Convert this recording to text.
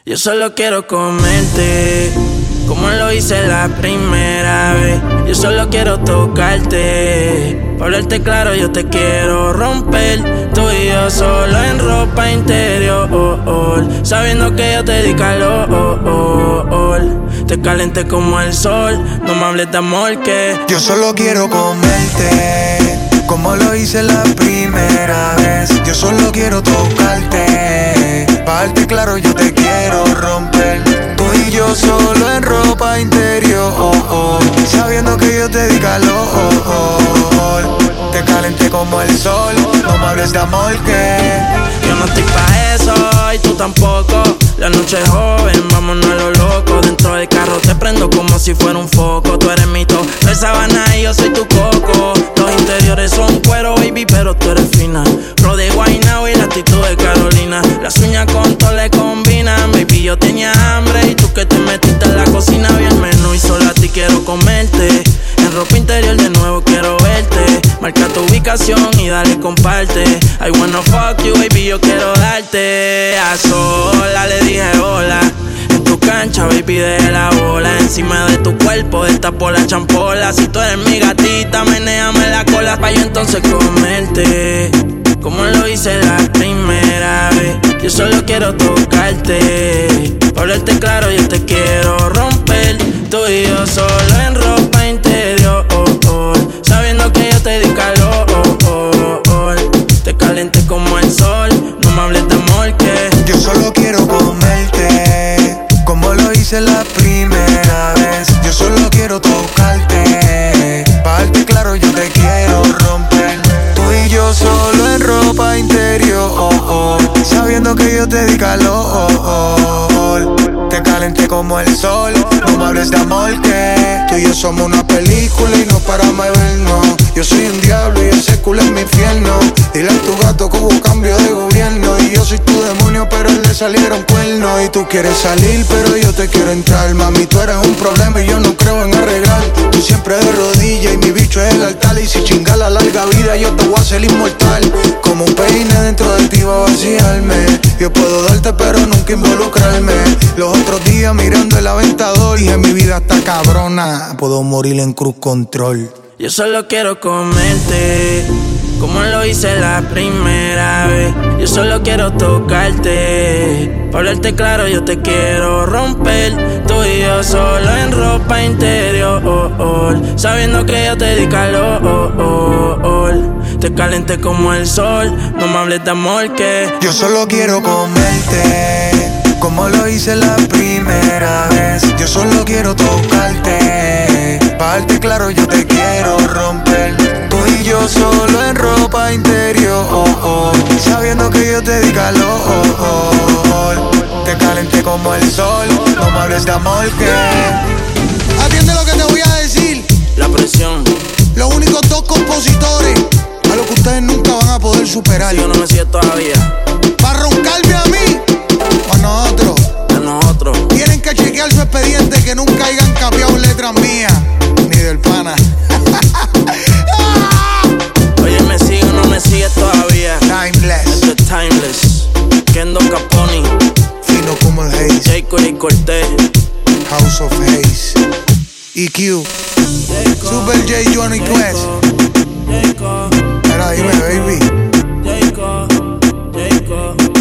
Yo solo quiero comerte, como lo hice la primera vez. Yo solo quiero tocarte, pa' hablarte claro yo te quiero romper. Tú y yo solo en ropa interior, sabiendo que yo te di calor. Te calenté como el sol, no me hables de amor que yo solo quiero comerte, como lo hice la primera vez. Yo solo quiero tocarte, pa' darte claro yo te quiero romper. Tú y yo solo en ropa interior, sabiendo que yo te di calor. Te calenté como el sol, no me hables de amor que yo no estoy pa' eso y tú tampoco. La noche es joven, vámonos a lo loco. Dentro del carro te prendo como si fuera un foco. Tú eres mi top de sabana y yo soy tu coco. Los interiores son cuero, baby, pero tú eres fina. Pro de Guaynabo y la actitud de Carolina. Las uñas con todo le combinan. Baby, yo tenía hambre y tú que te metiste en la cocina. Vi el menú y solo a ti quiero comerte. En ropa interior de nuevo quiero verte. Marca tu ubicación y dale comparte. I wanna fuck you, baby, yo quiero darte. A sola le dije hola. En tu cancha, baby, de la bola. Encima de tu cuerpo, destapo la champola. Si tú eres mi gatita, menéame la cola pa' yo entonces comerte, como lo hice la primera vez. Yo solo quiero tocarte, pa' hablarte claro yo te quiero romper. Tú y yo solo en ropa interior, sabiendo que yo te di calor. Te calenté como el sol, no me hables de amor que yo solo quiero comerte, como lo hice la primera vez. Yo solo quiero tocarte, pa' darte claro yo te quiero romper. Tú y yo solo en ropa interior, sabiendo que yo te di calor. Te calenté como el sol, no me hables de amor que tú y yo somos una película y no paramos de vernos. Yo soy un diablo y ese culo es mi infierno. Dile a tu gato que hubo cambio de gobierno. Y yo soy tu demonio pero a él le salieron cuernos. Y tú quieres salir pero yo te quiero entrar. Mami, tú eres un problema y yo no creo en arreglar. Tú siempre de rodillas y mi bicho es el altar. Y si chingas la larga vida yo te voy a hacer inmortal. Como un peine dentro de ti va a vaciarme. Yo puedo darte pero nunca involucrarme. Los otros días mirando el aventador dije mi vida está cabrona, puedo morir en cruise control. Yo solo quiero comerte, como lo hice la primera vez. Yo solo quiero tocarte, pa' hablarte claro yo te quiero romper. Tú y yo solo en ropa interior, sabiendo que yo te di calor. Te calenté como el sol, no me hables de amor que yo solo quiero comerte, como lo hice la primera vez. Yo solo quiero tocarte, pa' darte claro yo te quiero romper. Tú y yo solo en ropa interior, sabiendo que yo te di calor. Te calenté como el sol, no me hables de amor que atiende lo que te voy a decir. La presión. Los únicos dos compositores a lo que ustedes nunca van a poder superar. Si yo no me siento todavía. Pa' roncarme a mí o a nosotros. Tienen que chequear su expediente, que nunca hayan cambiado letras mías ni del pana. Oye, ¿me sigue o no me sigue todavía? Timeless. Esto es Timeless. Kendo Caponi, Fino como el Haze, Jayco y Cortez, House of Haze, EQ, Super J, Johnny Quest. Mira, dime, baby. Jayco.